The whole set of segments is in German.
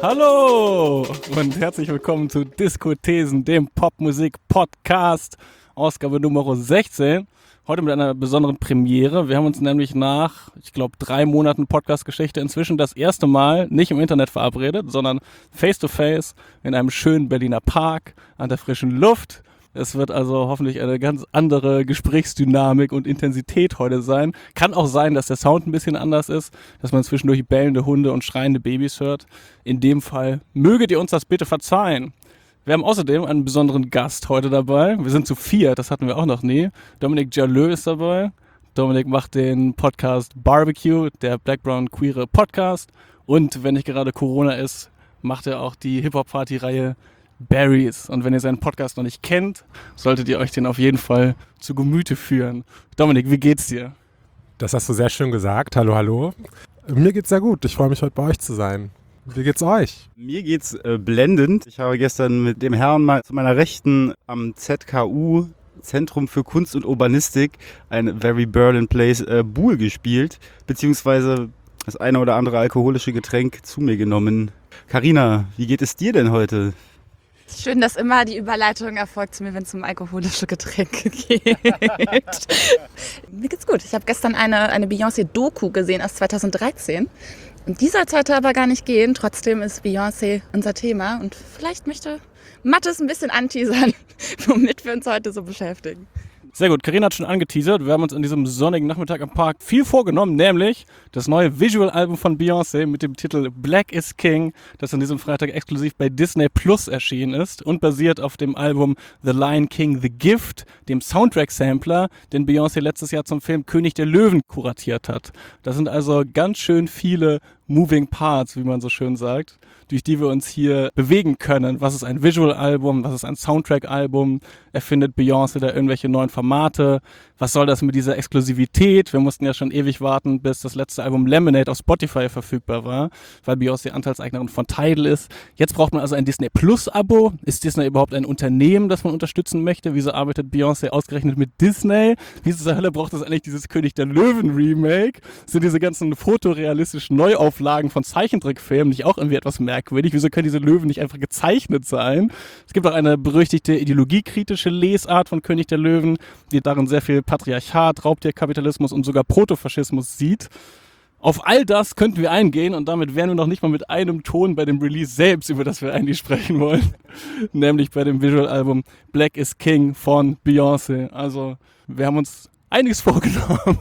Hallo und herzlich willkommen zu Diskothesen, dem Popmusik-Podcast, Ausgabe Nummer 16. Heute mit einer besonderen Premiere. Wir haben uns nämlich nach, 3 Monaten Podcast-Geschichte inzwischen das erste Mal nicht im Internet verabredet, sondern face-to-face in einem schönen Berliner Park an der frischen Luft. Es wird also hoffentlich eine ganz andere Gesprächsdynamik und Intensität heute sein. Kann auch sein, dass der Sound ein bisschen anders ist, dass man zwischendurch bellende Hunde und schreiende Babys hört. In dem Fall möget ihr uns das bitte verzeihen. Wir haben außerdem einen besonderen Gast heute dabei. Wir sind zu 4, das hatten wir auch noch nie. Dominik Jaleux ist dabei. Dominik macht den Podcast Barbecue, der Black Brown Queere Podcast. Und wenn nicht gerade Corona ist, macht er auch die Hip-Hop-Party-Reihe Berries. Und wenn ihr seinen Podcast noch nicht kennt, solltet ihr euch den auf jeden Fall zu Gemüte führen. Dominik, wie geht's dir? Das hast du sehr schön gesagt. Hallo, hallo. Mir geht's sehr gut. Ich freue mich, heute bei euch zu sein. Wie geht's euch? Mir geht's blendend. Ich habe gestern mit dem Herrn mal zu meiner Rechten am ZKU, Zentrum für Kunst und Urbanistik, ein Very Berlin Place Buhl gespielt, beziehungsweise das eine oder andere alkoholische Getränk zu mir genommen. Carina, wie geht es dir denn heute? Schön, dass immer die Überleitung erfolgt zu mir, wenn es um alkoholische Getränke geht. Mir geht's gut. Ich habe gestern eine Beyoncé-Doku gesehen aus 2013. Und die soll es heute aber gar nicht gehen. Trotzdem ist Beyoncé unser Thema. Und vielleicht möchte Mathis ein bisschen anteasern, womit wir uns heute so beschäftigen. Sehr gut, Carina hat schon angeteasert. Wir haben uns an diesem sonnigen Nachmittag am Park viel vorgenommen, nämlich das neue Visual-Album von Beyoncé mit dem Titel Black is King, das an diesem Freitag exklusiv bei Disney Plus erschienen ist und basiert auf dem Album The Lion King The Gift, dem Soundtrack-Sampler, den Beyoncé letztes Jahr zum Film König der Löwen kuratiert hat. Das sind also ganz schön viele Moving Parts, wie man so schön sagt, durch die wir uns hier bewegen können. Was ist ein Visual-Album? Was ist ein Soundtrack-Album? Erfindet Beyoncé da irgendwelche neuen Formate? Was soll das mit dieser Exklusivität? Wir mussten ja schon ewig warten, bis das letzte Album Lemonade auf Spotify verfügbar war, weil Beyoncé Anteilseignerin von Tidal ist. Jetzt braucht man also ein Disney Plus-Abo. Ist Disney überhaupt ein Unternehmen, das man unterstützen möchte? Wieso arbeitet Beyoncé ausgerechnet mit Disney? Wieso zur Hölle braucht es eigentlich dieses König der Löwen-Remake? Sind diese ganzen fotorealistischen Neuauflagen von Zeichentrickfilmen nicht auch irgendwie etwas merkwürdig? Wieso können diese Löwen nicht einfach gezeichnet sein? Es gibt auch eine berüchtigte ideologiekritische Lesart von König der Löwen, die darin sehr viel Patriarchat, Raubtierkapitalismus und sogar Protofaschismus sieht. Auf all das könnten wir eingehen und damit wären wir noch nicht mal mit einem Ton bei dem Release selbst, über das wir eigentlich sprechen wollen. Nämlich bei dem Visual-Album Black is King von Beyoncé. Also wir haben uns einiges vorgenommen.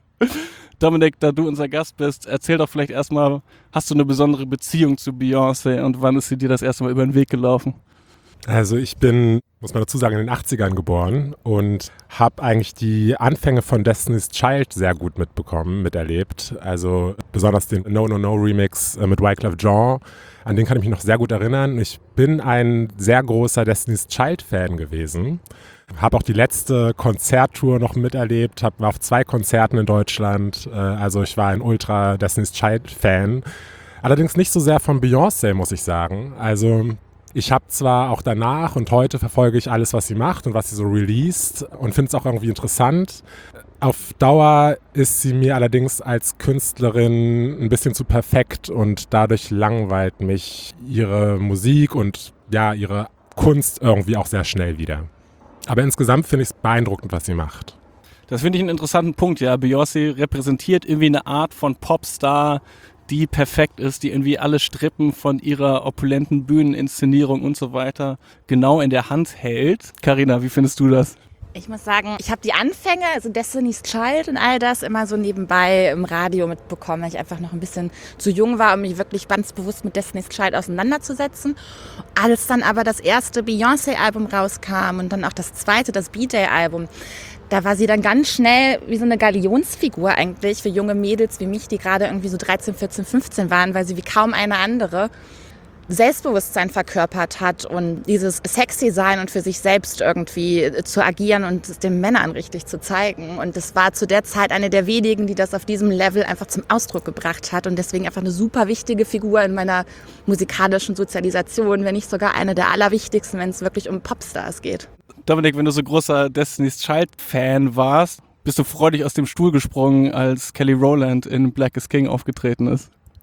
Dominik, da du unser Gast bist, erzähl doch vielleicht erstmal, hast du eine besondere Beziehung zu Beyoncé und wann ist sie dir das erste Mal über den Weg gelaufen? Also ich bin, muss man dazu sagen, in den 80ern geboren und habe eigentlich die Anfänge von Destiny's Child sehr gut miterlebt. Also besonders den No No No Remix mit Wyclef Jean, an den kann ich mich noch sehr gut erinnern. Ich bin ein sehr großer Destiny's Child Fan gewesen. Habe auch die letzte Konzerttour noch miterlebt, war auf 2 Konzerten in Deutschland. Also ich war ein ultra Destiny's Child Fan. Allerdings nicht so sehr von Beyoncé, muss ich sagen. Also ich habe zwar auch danach und heute verfolge ich alles, was sie macht und was sie so released und finde es auch irgendwie interessant. Auf Dauer ist sie mir allerdings als Künstlerin ein bisschen zu perfekt und dadurch langweilt mich ihre Musik und ja, ihre Kunst irgendwie auch sehr schnell wieder. Aber insgesamt finde ich es beeindruckend, was sie macht. Das finde ich einen interessanten Punkt, ja. Beyoncé repräsentiert irgendwie eine Art von Popstar, die perfekt ist, die irgendwie alle Strippen von ihrer opulenten Bühneninszenierung und so weiter genau in der Hand hält. Carina, wie findest du das? Ich muss sagen, ich habe die Anfänge, also Destiny's Child und all das immer so nebenbei im Radio mitbekommen, weil ich einfach noch ein bisschen zu jung war, um mich wirklich ganz bewusst mit Destiny's Child auseinanderzusetzen. Als dann aber das erste Beyoncé-Album rauskam und dann auch das zweite, das B-Day-Album, da war sie dann ganz schnell wie so eine Galionsfigur eigentlich für junge Mädels wie mich, die gerade irgendwie so 13, 14, 15 waren, weil sie wie kaum eine andere Selbstbewusstsein verkörpert hat und dieses sexy sein und für sich selbst irgendwie zu agieren und es den Männern richtig zu zeigen. Und das war zu der Zeit eine der wenigen, die das auf diesem Level einfach zum Ausdruck gebracht hat und deswegen einfach eine super wichtige Figur in meiner musikalischen Sozialisation, wenn nicht sogar eine der allerwichtigsten, wenn es wirklich um Popstars geht. Dominik, wenn du so großer Destiny's Child-Fan warst, bist du freudig aus dem Stuhl gesprungen, als Kelly Rowland in Black is King aufgetreten ist?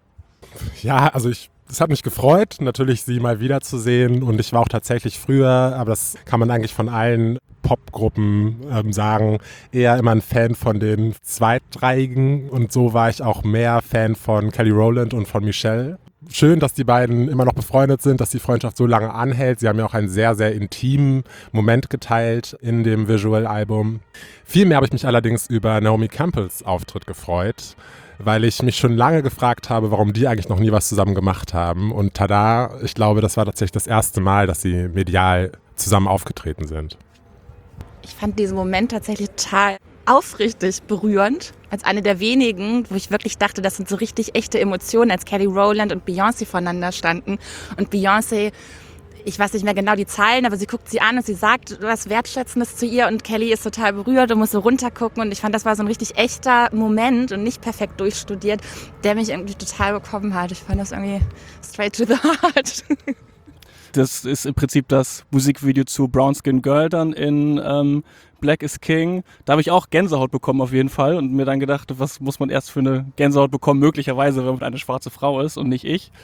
Ja, also es hat mich gefreut, natürlich sie mal wiederzusehen und ich war auch tatsächlich früher, aber das kann man eigentlich von allen Popgruppen sagen, eher immer ein Fan von den Zweitreihigen und so war ich auch mehr Fan von Kelly Rowland und von Michelle. Schön, dass die beiden immer noch befreundet sind, dass die Freundschaft so lange anhält. Sie haben ja auch einen sehr, sehr intimen Moment geteilt in dem Visual-Album. Viel mehr habe ich mich allerdings über Naomi Campbells Auftritt gefreut, weil ich mich schon lange gefragt habe, warum die eigentlich noch nie was zusammen gemacht haben. Und tada, ich glaube, das war tatsächlich das erste Mal, dass sie medial zusammen aufgetreten sind. Ich fand diesen Moment tatsächlich total aufrichtig berührend. Als eine der wenigen, wo ich wirklich dachte, das sind so richtig echte Emotionen, als Kelly Rowland und Beyoncé voneinander standen. Und Beyoncé, ich weiß nicht mehr genau die Zeilen, aber sie guckt sie an und sie sagt was Wertschätzendes zu ihr und Kelly ist total berührt und muss so runtergucken. Und ich fand, das war so ein richtig echter Moment und nicht perfekt durchstudiert, der mich irgendwie total bekommen hat. Ich fand das irgendwie straight to the heart. Das ist im Prinzip das Musikvideo zu Brown Skin Girl dann in Black is King. Da habe ich auch Gänsehaut bekommen auf jeden Fall und mir dann gedacht, was muss man erst für eine Gänsehaut bekommen, möglicherweise, wenn man eine schwarze Frau ist und nicht ich.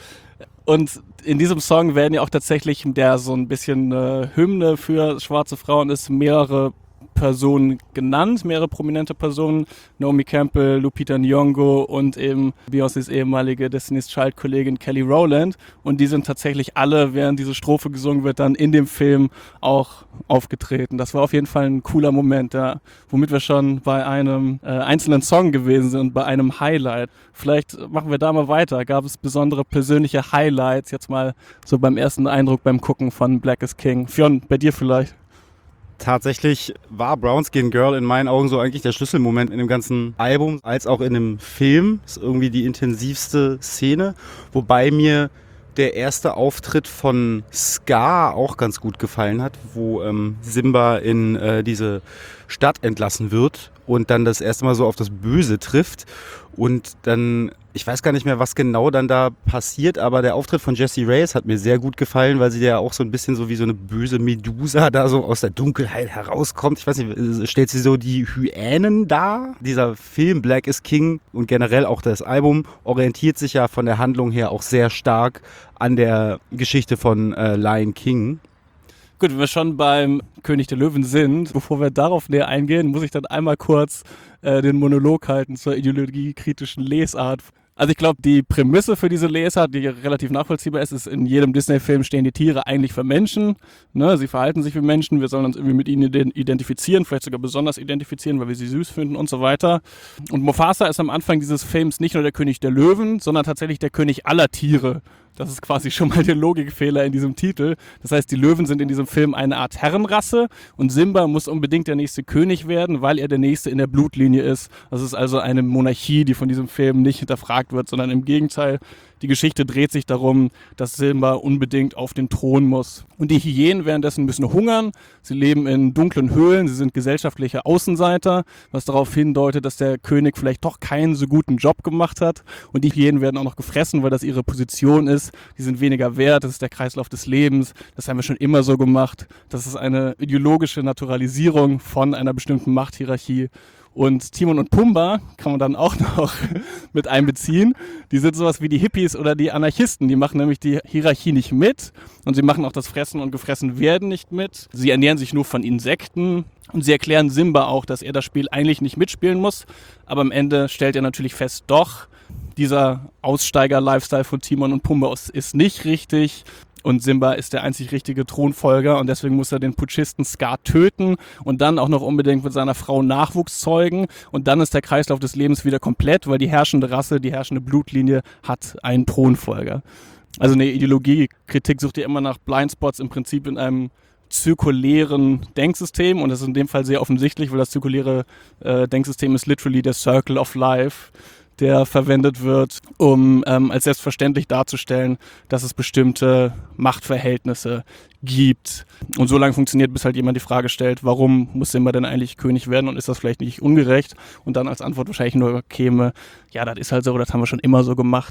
Und in diesem Song werden ja auch tatsächlich, der so ein bisschen Hymne für schwarze Frauen ist, mehrere Personen genannt, mehrere prominente Personen, Naomi Campbell, Lupita Nyong'o und eben Beyoncés ehemalige Destiny's Child-Kollegin Kelly Rowland und die sind tatsächlich alle, während diese Strophe gesungen wird, dann in dem Film auch aufgetreten. Das war auf jeden Fall ein cooler Moment, ja, womit wir schon bei einem einzelnen Song gewesen sind und bei einem Highlight. Vielleicht machen wir da mal weiter. Gab es besondere persönliche Highlights, jetzt mal so beim ersten Eindruck beim Gucken von Black is King? Fionn, bei dir vielleicht? Tatsächlich war Brown Skin Girl in meinen Augen so eigentlich der Schlüsselmoment in dem ganzen Album, als auch in dem Film. Das ist irgendwie die intensivste Szene, wobei mir der erste Auftritt von Scar auch ganz gut gefallen hat, wo Simba in diese Stadt entlassen wird und dann das erste Mal so auf das Böse trifft und dann, ich weiß gar nicht mehr, was genau dann da passiert, aber der Auftritt von Jessie Reyes hat mir sehr gut gefallen, weil sie ja auch so ein bisschen so wie so eine böse Medusa da so aus der Dunkelheit herauskommt. Ich weiß nicht, stellt sie so die Hyänen dar? Dieser Film Black is King und generell auch das Album orientiert sich ja von der Handlung her auch sehr stark an der Geschichte von Lion King. Gut, wenn wir schon beim König der Löwen sind, bevor wir darauf näher eingehen, muss ich dann einmal kurz den Monolog halten zur ideologiekritischen Lesart. Also ich glaube, die Prämisse für diese Lesart, die relativ nachvollziehbar ist, ist, in jedem Disney-Film stehen die Tiere eigentlich für Menschen. Ne? Sie verhalten sich wie Menschen, wir sollen uns irgendwie mit ihnen identifizieren, vielleicht sogar besonders identifizieren, weil wir sie süß finden und so weiter. Und Mufasa ist am Anfang dieses Films nicht nur der König der Löwen, sondern tatsächlich der König aller Tiere. Das ist quasi schon mal der Logikfehler in diesem Titel. Das heißt, die Löwen sind in diesem Film eine Art Herrenrasse und Simba muss unbedingt der nächste König werden, weil er der Nächste in der Blutlinie ist. Das ist also eine Monarchie, die von diesem Film nicht hinterfragt wird, sondern im Gegenteil. Die Geschichte dreht sich darum, dass Simba unbedingt auf den Thron muss. Und die Hyänen währenddessen müssen hungern. Sie leben in dunklen Höhlen. Sie sind gesellschaftliche Außenseiter, was darauf hindeutet, dass der König vielleicht doch keinen so guten Job gemacht hat. Und die Hyänen werden auch noch gefressen, weil das ihre Position ist. Die sind weniger wert. Das ist der Kreislauf des Lebens. Das haben wir schon immer so gemacht. Das ist eine ideologische Naturalisierung von einer bestimmten Machthierarchie. Und Timon und Pumba kann man dann auch noch mit einbeziehen. Die sind sowas wie die Hippies oder die Anarchisten. Die machen nämlich die Hierarchie nicht mit und sie machen auch das Fressen und gefressen werden nicht mit. Sie ernähren sich nur von Insekten und sie erklären Simba auch, dass er das Spiel eigentlich nicht mitspielen muss. Aber am Ende stellt er natürlich fest, doch, dieser Aussteiger-Lifestyle von Timon und Pumba ist nicht richtig. Und Simba ist der einzig richtige Thronfolger und deswegen muss er den Putschisten Scar töten und dann auch noch unbedingt mit seiner Frau Nachwuchs zeugen. Und dann ist der Kreislauf des Lebens wieder komplett, weil die herrschende Rasse, die herrschende Blutlinie hat einen Thronfolger. Also eine Ideologiekritik sucht ja immer nach Blindspots im Prinzip in einem zirkulären Denksystem und das ist in dem Fall sehr offensichtlich, weil das zirkuläre Denksystem ist literally der Circle of Life, der verwendet wird, um als selbstverständlich darzustellen, dass es bestimmte Machtverhältnisse gibt. Und so lange funktioniert, bis halt jemand die Frage stellt, warum muss Simba denn eigentlich König werden und ist das vielleicht nicht ungerecht? Und dann als Antwort wahrscheinlich nur käme, ja, das ist halt so, das haben wir schon immer so gemacht.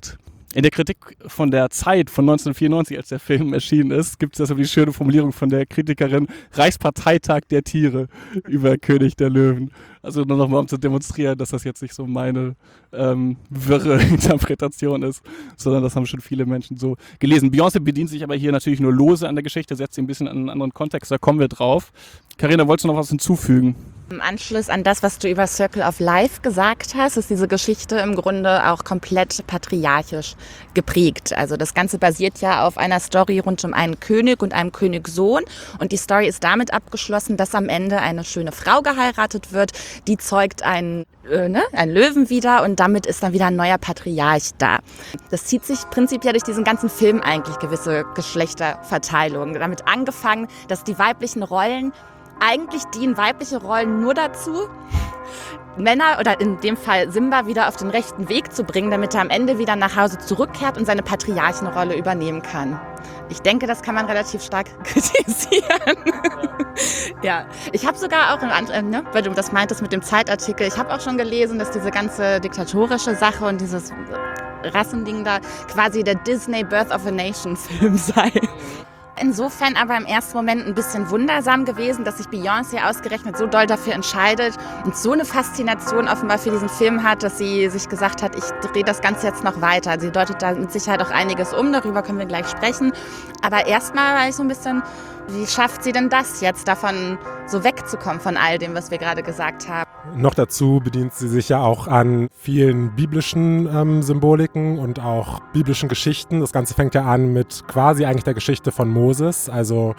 In der Kritik von der Zeit von 1994, als der Film erschienen ist, gibt es also die schöne Formulierung von der Kritikerin Reichsparteitag der Tiere über König der Löwen. Also nur nochmal, um zu demonstrieren, dass das jetzt nicht so meine wirre Interpretation ist, sondern das haben schon viele Menschen so gelesen. Beyoncé bedient sich aber hier natürlich nur lose an der Geschichte, setzt sie ein bisschen in einen anderen Kontext, da kommen wir drauf. Carina, wolltest du noch was hinzufügen? Im Anschluss an das, was du über Circle of Life gesagt hast, ist diese Geschichte im Grunde auch komplett patriarchisch geprägt. Also das Ganze basiert ja auf einer Story rund um einen König und einem Königssohn. Und die Story ist damit abgeschlossen, dass am Ende eine schöne Frau geheiratet wird. Die zeugt einen Löwen wieder und damit ist dann wieder ein neuer Patriarch da. Das zieht sich prinzipiell durch diesen ganzen Film eigentlich, gewisse Geschlechterverteilung. Damit angefangen, dass die weiblichen Rollen eigentlich dienen weibliche Rollen nur dazu, Männer oder in dem Fall Simba wieder auf den rechten Weg zu bringen, damit er am Ende wieder nach Hause zurückkehrt und seine Patriarchenrolle übernehmen kann. Ich denke, das kann man relativ stark kritisieren. Ja, ich habe sogar auch, weil du das meintest mit dem Zeitartikel, ich habe auch schon gelesen, dass diese ganze diktatorische Sache und dieses Rassending da quasi der Disney Birth of a Nation Film sei. Insofern aber im ersten Moment ein bisschen wundersam gewesen, dass sich Beyoncé ausgerechnet so doll dafür entscheidet und so eine Faszination offenbar für diesen Film hat, dass sie sich gesagt hat, ich drehe das Ganze jetzt noch weiter. Sie deutet da mit Sicherheit auch einiges um, darüber können wir gleich sprechen. Aber erstmal war ich so ein bisschen, wie schafft sie denn das jetzt, davon so wegzukommen von all dem, was wir gerade gesagt haben? Noch dazu bedient sie sich ja auch an vielen biblischen Symboliken und auch biblischen Geschichten. Das Ganze fängt ja an mit quasi eigentlich der Geschichte von Moses, also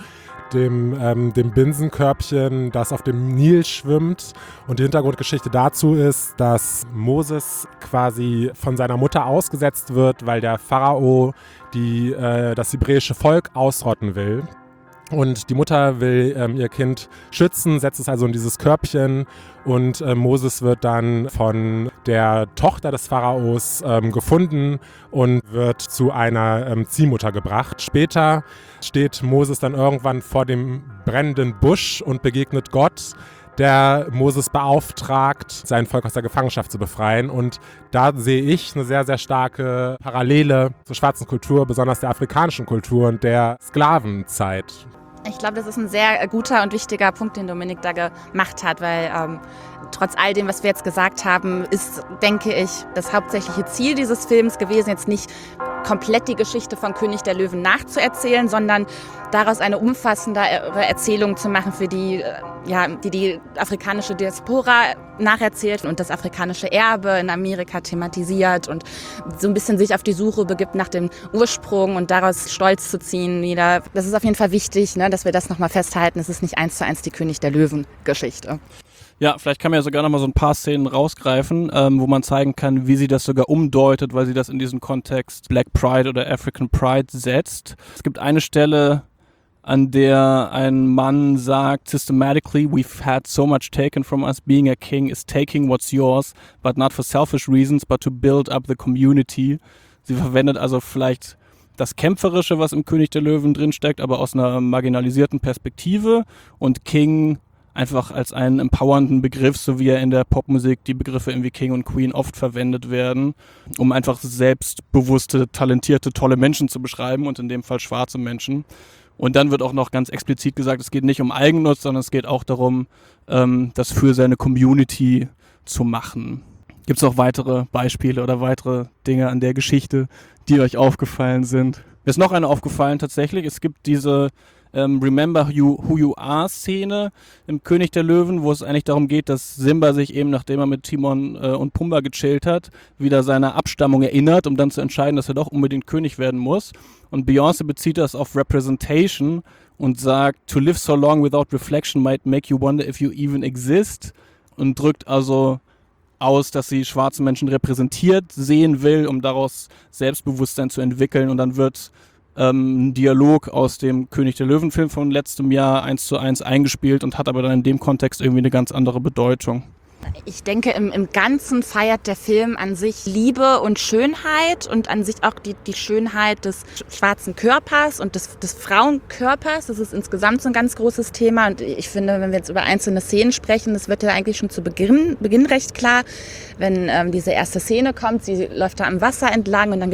dem Binsenkörbchen, das auf dem Nil schwimmt. Und die Hintergrundgeschichte dazu ist, dass Moses quasi von seiner Mutter ausgesetzt wird, weil der Pharao das hebräische Volk ausrotten will. Und die Mutter will ihr Kind schützen, setzt es also in dieses Körbchen und Moses wird dann von der Tochter des Pharaos gefunden und wird zu einer Ziehmutter gebracht. Später steht Moses dann irgendwann vor dem brennenden Busch und begegnet Gott, der Moses beauftragt, sein Volk aus der Gefangenschaft zu befreien. Und da sehe ich eine sehr, sehr starke Parallele zur schwarzen Kultur, besonders der afrikanischen Kultur und der Sklavenzeit. Ich glaube, das ist ein sehr guter und wichtiger Punkt, den Dominik da gemacht hat, weil trotz all dem, was wir jetzt gesagt haben, ist, denke ich, das hauptsächliche Ziel dieses Films gewesen, jetzt nicht komplett die Geschichte von König der Löwen nachzuerzählen, sondern daraus eine umfassendere Erzählung zu machen, für die afrikanische Diaspora nacherzählt und das afrikanische Erbe in Amerika thematisiert und so ein bisschen sich auf die Suche begibt nach dem Ursprung und daraus Stolz zu ziehen wieder. Das ist auf jeden Fall wichtig, ne, dass wir das nochmal festhalten. Es ist nicht 1:1 die König der Löwen-Geschichte. Ja, vielleicht kann man ja sogar noch mal so ein paar Szenen rausgreifen, wo man zeigen kann, wie sie das sogar umdeutet, weil sie das in diesen Kontext Black Pride oder African Pride setzt. Es gibt eine Stelle, an der ein Mann sagt, systematically, we've had so much taken from us. Being a king is taking what's yours, but not for selfish reasons, but to build up the community. Sie verwendet also vielleicht das Kämpferische, was im König der Löwen drinsteckt, aber aus einer marginalisierten Perspektive und King einfach als einen empowernden Begriff, so wie er in der Popmusik die Begriffe irgendwie King und Queen oft verwendet werden, um einfach selbstbewusste, talentierte, tolle Menschen zu beschreiben und in dem Fall schwarze Menschen. Und dann wird auch noch ganz explizit gesagt, es geht nicht um Eigennutz, sondern es geht auch darum, das für seine Community zu machen. Gibt es noch weitere Beispiele oder weitere Dinge an der Geschichte, die euch aufgefallen sind? Mir ist noch eine aufgefallen tatsächlich. Es gibt diese Remember Who You Are Szene im König der Löwen, wo es eigentlich darum geht, dass Simba sich eben, nachdem er mit Timon und Pumba gechillt hat, wieder seiner Abstammung erinnert, um dann zu entscheiden, dass er doch unbedingt König werden muss. Und Beyoncé bezieht das auf Representation und sagt, to live so long without reflection might make you wonder if you even exist, und drückt also aus, dass sie schwarze Menschen repräsentiert sehen will, um daraus Selbstbewusstsein zu entwickeln. Und dann wird ein Dialog aus dem König der Löwen-Film von letztem Jahr 1:1 eingespielt und hat aber dann in dem Kontext irgendwie eine ganz andere Bedeutung. Ich denke, im Ganzen feiert der Film an sich Liebe und Schönheit und an sich auch die Schönheit des schwarzen Körpers und des Frauenkörpers. Das ist insgesamt so ein ganz großes Thema. Und ich finde, wenn wir jetzt über einzelne Szenen sprechen, das wird ja eigentlich schon zu Beginn recht klar. Wenn diese erste Szene kommt, sie läuft da am Wasser entlang und dann gibt es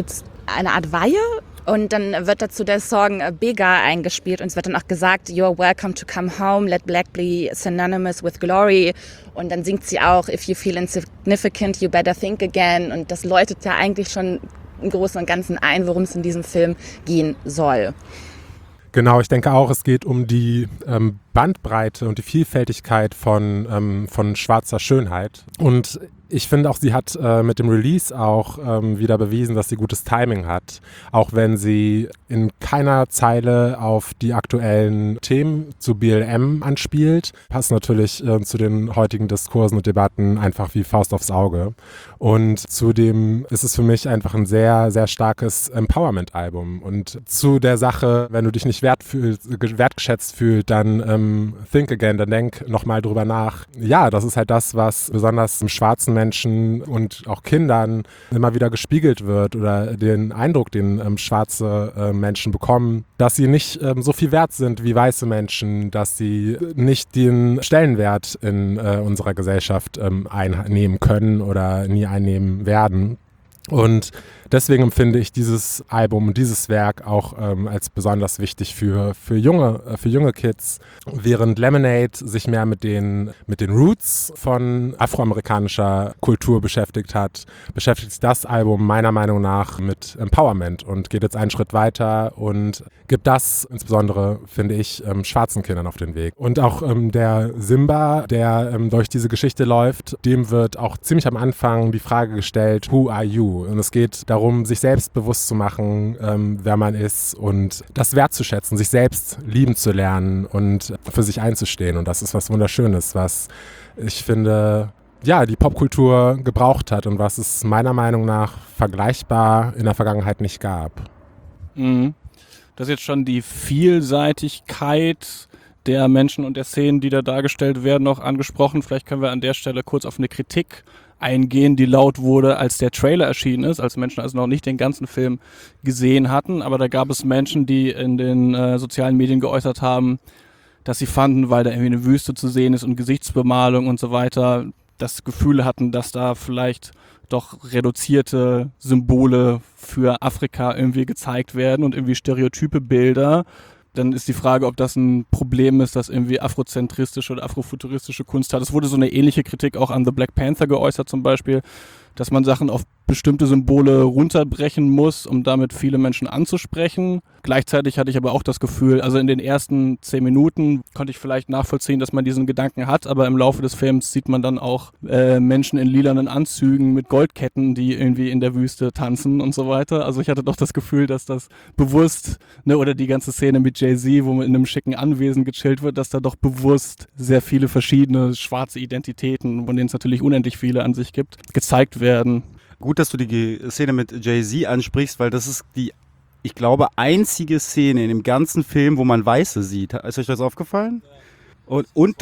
eine Art Weihe. Und dann wird dazu der Song Bega eingespielt und es wird dann auch gesagt, you're welcome to come home, let black be synonymous with glory. Und dann singt sie auch, if you feel insignificant, you better think again. Und das läutet ja eigentlich schon im Großen und Ganzen ein, worum es in diesem Film gehen soll. Genau, ich denke auch, es geht um die Bandbreite und die Vielfältigkeit von schwarzer Schönheit. Und ich finde auch, sie hat mit dem Release auch wieder bewiesen, dass sie gutes Timing hat. Auch wenn sie in keiner Zeile auf die aktuellen Themen zu BLM anspielt, passt natürlich zu den heutigen Diskursen und Debatten einfach wie Faust aufs Auge. Und zudem ist es für mich einfach ein sehr, sehr starkes Empowerment-Album. Und zu der Sache, wenn du dich nicht wertgeschätzt fühlst, dann think again, dann denk nochmal drüber nach. Ja, das ist halt das, was besonders schwarzen Menschen und auch Kindern immer wieder gespiegelt wird oder den Eindruck, den schwarze Menschen bekommen, dass sie nicht so viel wert sind wie weiße Menschen, dass sie nicht den Stellenwert in unserer Gesellschaft einnehmen können oder nie einnehmen werden. Und deswegen empfinde ich dieses Album und dieses Werk auch als besonders wichtig für junge Kids. Während Lemonade sich mehr mit den Roots von afroamerikanischer Kultur beschäftigt hat, beschäftigt sich das Album meiner Meinung nach mit Empowerment und geht jetzt einen Schritt weiter und gibt das insbesondere, finde ich, schwarzen Kindern auf den Weg. Und auch der Simba, der durch diese Geschichte läuft, dem wird auch ziemlich am Anfang die Frage gestellt, who are you? Und es geht darum, sich selbst bewusst zu machen, wer man ist und das wertzuschätzen, sich selbst lieben zu lernen und für sich einzustehen. Und das ist was Wunderschönes, was ich finde, ja, die Popkultur gebraucht hat und was es meiner Meinung nach vergleichbar in der Vergangenheit nicht gab. Mhm. Das ist jetzt schon die Vielseitigkeit der Menschen und der Szenen, die da dargestellt werden, noch angesprochen. Vielleicht können wir an der Stelle kurz auf eine Kritik eingehen, die laut wurde, als der Trailer erschienen ist, als Menschen also noch nicht den ganzen Film gesehen hatten. Aber da gab es Menschen, die in den sozialen Medien geäußert haben, dass sie fanden, weil da irgendwie eine Wüste zu sehen ist und Gesichtsbemalung und so weiter, das Gefühl hatten, dass da vielleicht doch reduzierte Symbole für Afrika irgendwie gezeigt werden und irgendwie stereotype Bilder. Dann ist die Frage, ob das ein Problem ist, dass irgendwie afrozentristische oder afrofuturistische Kunst hat. Es wurde so eine ähnliche Kritik auch an The Black Panther geäußert zum Beispiel, dass man Sachen auf bestimmte Symbole runterbrechen muss, um damit viele Menschen anzusprechen. Gleichzeitig hatte ich aber auch das Gefühl, also in den ersten 10 Minuten konnte ich vielleicht nachvollziehen, dass man diesen Gedanken hat, aber im Laufe des Films sieht man dann auch Menschen in lilanen Anzügen mit Goldketten, die irgendwie in der Wüste tanzen und so weiter. Also ich hatte doch das Gefühl, dass das bewusst, oder die ganze Szene mit Jay-Z, wo man in einem schicken Anwesen gechillt wird, dass da doch bewusst sehr viele verschiedene schwarze Identitäten, von denen es natürlich unendlich viele an sich gibt, gezeigt werden. Gut, dass du die Szene mit Jay-Z ansprichst, weil das ist die, ich glaube, einzige Szene in dem ganzen Film, wo man Weiße sieht. Ist euch das aufgefallen? Und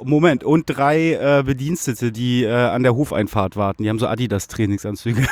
drei Bedienstete, die an der Hofeinfahrt warten. Die haben so Adidas-Trainingsanzüge.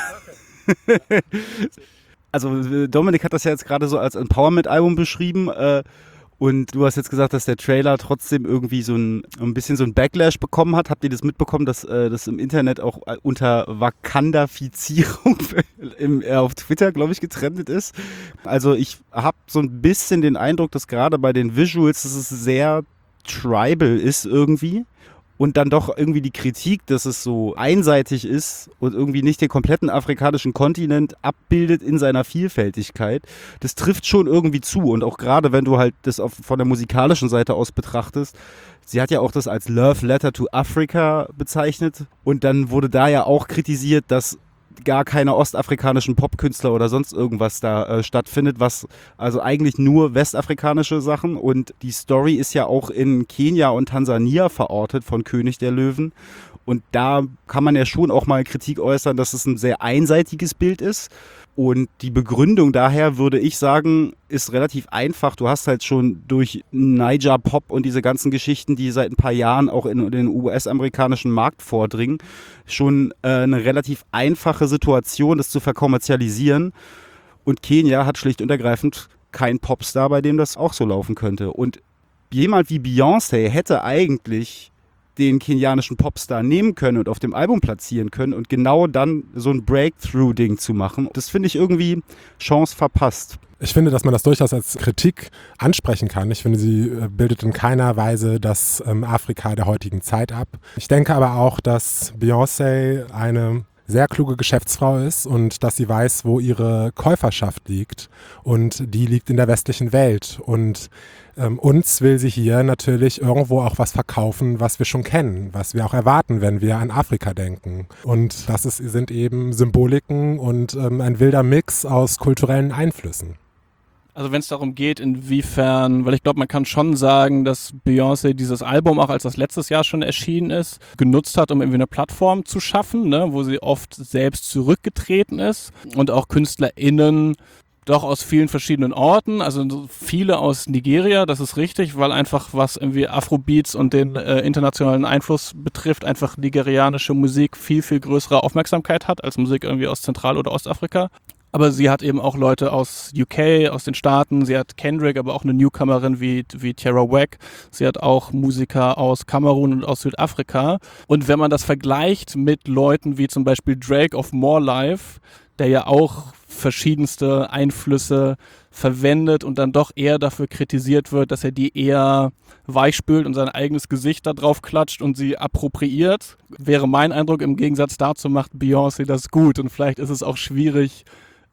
Also Dominik hat das ja jetzt gerade so als Empowerment-Album beschrieben. Und du hast jetzt gesagt, dass der Trailer trotzdem irgendwie so ein bisschen so ein Backlash bekommen hat. Habt ihr das mitbekommen, dass das im Internet auch unter Wakandafizierung auf Twitter, glaube ich, getrennt ist? Also ich habe so ein bisschen den Eindruck, dass gerade bei den Visuals, dass es sehr tribal ist irgendwie. Und dann doch irgendwie die Kritik, dass es so einseitig ist und irgendwie nicht den kompletten afrikanischen Kontinent abbildet in seiner Vielfältigkeit, das trifft schon irgendwie zu. Und auch gerade, wenn du halt das von der musikalischen Seite aus betrachtest, sie hat ja auch das als Love Letter to Africa bezeichnet. Und dann wurde da ja auch kritisiert, dass gar keine ostafrikanischen Popkünstler oder sonst irgendwas da stattfindet, was also eigentlich nur westafrikanische Sachen, und die Story ist ja auch in Kenia und Tansania verortet von König der Löwen, und da kann man ja schon auch mal Kritik äußern, dass es ein sehr einseitiges Bild ist. Und die Begründung daher, würde ich sagen, ist relativ einfach. Du hast halt schon durch Niger Pop und diese ganzen Geschichten, die seit ein paar Jahren auch in den US-amerikanischen Markt vordringen, schon eine relativ einfache Situation, das zu verkommerzialisieren. Und Kenia hat schlicht und ergreifend keinen Popstar, bei dem das auch so laufen könnte. Und jemand wie Beyoncé hätte eigentlich den kenianischen Popstar nehmen können und auf dem Album platzieren können und genau dann so ein Breakthrough-Ding zu machen. Das finde ich irgendwie Chance verpasst. Ich finde, dass man das durchaus als Kritik ansprechen kann. Ich finde, sie bildet in keiner Weise das Afrika der heutigen Zeit ab. Ich denke aber auch, dass Beyoncé eine sehr kluge Geschäftsfrau ist und dass sie weiß, wo ihre Käuferschaft liegt. Und die liegt in der westlichen Welt. Und uns will sie hier natürlich irgendwo auch was verkaufen, was wir schon kennen, was wir auch erwarten, wenn wir an Afrika denken. Und sind eben Symboliken und ein wilder Mix aus kulturellen Einflüssen. Also wenn es darum geht, inwiefern, weil ich glaube, man kann schon sagen, dass Beyoncé dieses Album, auch als das letztes Jahr schon erschienen ist, genutzt hat, um irgendwie eine Plattform zu schaffen, ne, wo sie oft selbst zurückgetreten ist und auch KünstlerInnen doch aus vielen verschiedenen Orten, also viele aus Nigeria, das ist richtig, weil einfach was irgendwie Afrobeats und den internationalen Einfluss betrifft, einfach nigerianische Musik viel, viel größere Aufmerksamkeit hat als Musik irgendwie aus Zentral- oder Ostafrika. Aber sie hat eben auch Leute aus UK, aus den Staaten. Sie hat Kendrick, aber auch eine Newcomerin wie Tierra Whack. Sie hat auch Musiker aus Kamerun und aus Südafrika. Und wenn man das vergleicht mit Leuten wie zum Beispiel Drake of More Life, der ja auch verschiedenste Einflüsse verwendet und dann doch eher dafür kritisiert wird, dass er die eher weichspült und sein eigenes Gesicht da drauf klatscht und sie appropriiert, wäre mein Eindruck, im Gegensatz dazu macht Beyoncé das gut. Und vielleicht ist es auch schwierig,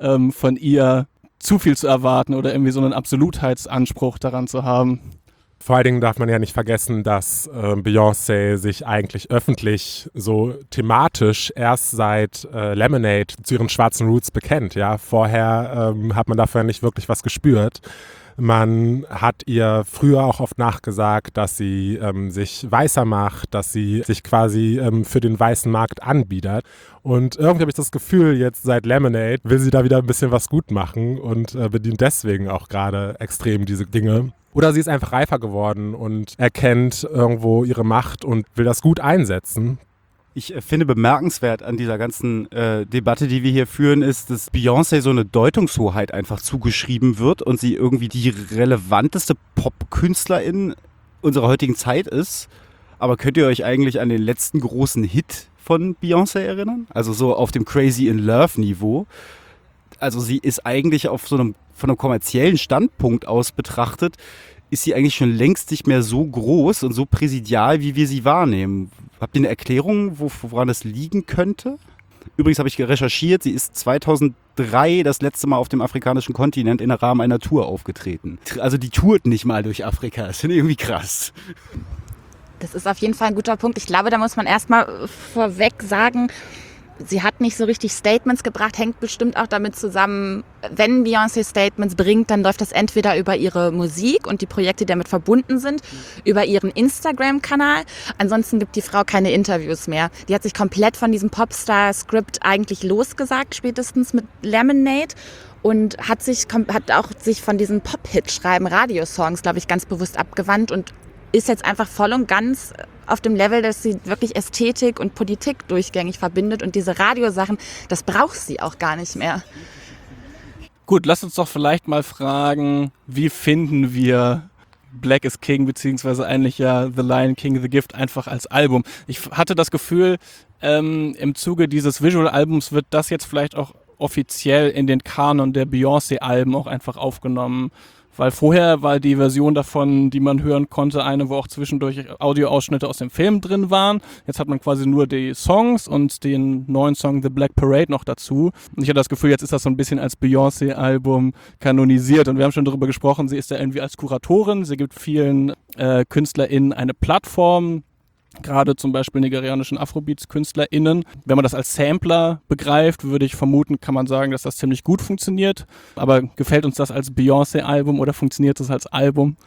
von ihr zu viel zu erwarten oder irgendwie so einen Absolutheitsanspruch daran zu haben. Vor allen Dingen darf man ja nicht vergessen, dass Beyoncé sich eigentlich öffentlich so thematisch erst seit Lemonade zu ihren schwarzen Roots bekennt. Ja? Vorher hat man dafür nicht wirklich was gespürt. Man hat ihr früher auch oft nachgesagt, dass sie sich weißer macht, dass sie sich quasi für den weißen Markt anbietet. Und irgendwie habe ich das Gefühl, jetzt seit Lemonade will sie da wieder ein bisschen was gut machen und bedient deswegen auch gerade extrem diese Dinge. Oder sie ist einfach reifer geworden und erkennt irgendwo ihre Macht und will das gut einsetzen. Ich finde bemerkenswert an dieser ganzen Debatte, die wir hier führen, ist, dass Beyoncé so eine Deutungshoheit einfach zugeschrieben wird und sie irgendwie die relevanteste Popkünstlerin unserer heutigen Zeit ist. Aber könnt ihr euch eigentlich an den letzten großen Hit von Beyoncé erinnern? Also so auf dem Crazy in Love Niveau. Also sie ist eigentlich auf so einem, von einem kommerziellen Standpunkt aus betrachtet, ist sie eigentlich schon längst nicht mehr so groß und so präsidial, wie wir sie wahrnehmen. Habt ihr eine Erklärung, woran das liegen könnte? Übrigens habe ich recherchiert, sie ist 2003 das letzte Mal auf dem afrikanischen Kontinent im Rahmen einer Tour aufgetreten. Also die tourt nicht mal durch Afrika, das finde ich irgendwie krass. Das ist auf jeden Fall ein guter Punkt. Ich glaube, da muss man erstmal vorweg sagen, sie hat nicht so richtig Statements gebracht, hängt bestimmt auch damit zusammen, wenn Beyoncé Statements bringt, dann läuft das entweder über ihre Musik und die Projekte, die damit verbunden sind, über ihren Instagram-Kanal. Ansonsten gibt die Frau keine Interviews mehr. Die hat sich komplett von diesem Popstar-Skript eigentlich losgesagt, spätestens mit Lemonade. Und hat auch sich von diesen Pop-Hit-Schreiben, Radiosongs, glaube ich, ganz bewusst abgewandt und ist jetzt einfach voll und ganz auf dem Level, dass sie wirklich Ästhetik und Politik durchgängig verbindet. Und diese Radiosachen, das braucht sie auch gar nicht mehr. Gut, lass uns doch vielleicht mal fragen, wie finden wir Black is King, beziehungsweise eigentlich ja The Lion King, The Gift einfach als Album. Ich hatte das Gefühl, im Zuge dieses Visual-Albums wird das jetzt vielleicht auch offiziell in den Kanon der Beyoncé-Alben auch einfach aufgenommen. Weil vorher war die Version davon, die man hören konnte, eine, wo auch zwischendurch Audioausschnitte aus dem Film drin waren. Jetzt hat man quasi nur die Songs und den neuen Song The Black Parade noch dazu. Und ich hatte das Gefühl, jetzt ist das so ein bisschen als Beyoncé-Album kanonisiert. Und wir haben schon darüber gesprochen, sie ist da irgendwie als Kuratorin. Sie gibt vielen KünstlerInnen eine Plattform, gerade zum Beispiel nigerianischen Afrobeats-KünstlerInnen. Wenn man das als Sampler begreift, würde ich vermuten, kann man sagen, dass das ziemlich gut funktioniert. Aber gefällt uns das als Beyoncé-Album oder funktioniert das als Album?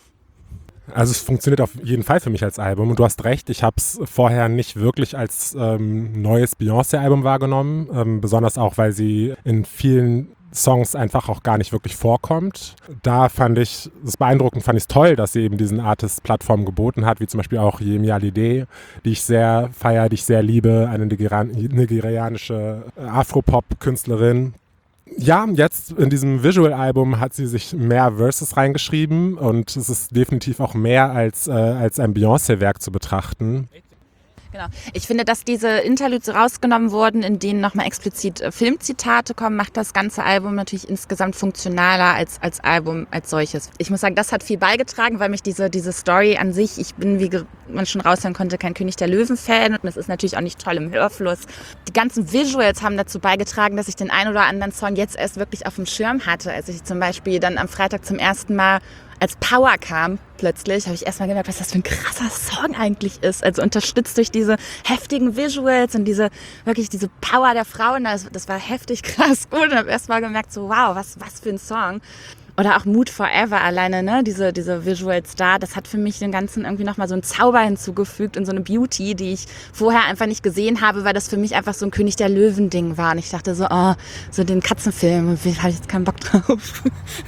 Also es funktioniert auf jeden Fall für mich als Album und du hast recht, ich habe es vorher nicht wirklich als neues Beyoncé-Album wahrgenommen, besonders auch, weil sie in vielen Songs einfach auch gar nicht wirklich vorkommt. Da fand ich es beeindruckend, fand ich es toll, dass sie eben diesen Artist-Plattform geboten hat, wie zum Beispiel auch Yemi Alade, die ich sehr feiere, die ich sehr liebe, eine nigerianische Afropop-Künstlerin. Ja, jetzt in diesem Visual-Album hat sie sich mehr Verses reingeschrieben und es ist definitiv auch mehr als ein Beyoncé-Werk zu betrachten. Genau. Ich finde, dass diese Interludes rausgenommen wurden, in denen nochmal explizit Filmzitate kommen, macht das ganze Album natürlich insgesamt funktionaler als Album als solches. Ich muss sagen, das hat viel beigetragen, weil mich diese Story an sich, ich bin, wie man schon raushören konnte, kein König der Löwen-Fan und es ist natürlich auch nicht toll im Hörfluss. Die ganzen Visuals haben dazu beigetragen, dass ich den einen oder anderen Song jetzt erst wirklich auf dem Schirm hatte. Als ich zum Beispiel dann am Freitag zum ersten Mal als Power kam, plötzlich, habe ich erstmal gemerkt, was das für ein krasser Song eigentlich ist. Also unterstützt durch diese heftigen Visuals und diese Power der Frauen. Das war heftig krass gut und habe erstmal gemerkt, so wow, was für ein Song. Oder auch Mood Forever alleine, ne? Diese Visuals da, das hat für mich den Ganzen irgendwie nochmal so einen Zauber hinzugefügt und so eine Beauty, die ich vorher einfach nicht gesehen habe, weil das für mich einfach so ein König der Löwen-Ding war. Und ich dachte so, so den Katzenfilm, habe ich jetzt keinen Bock drauf.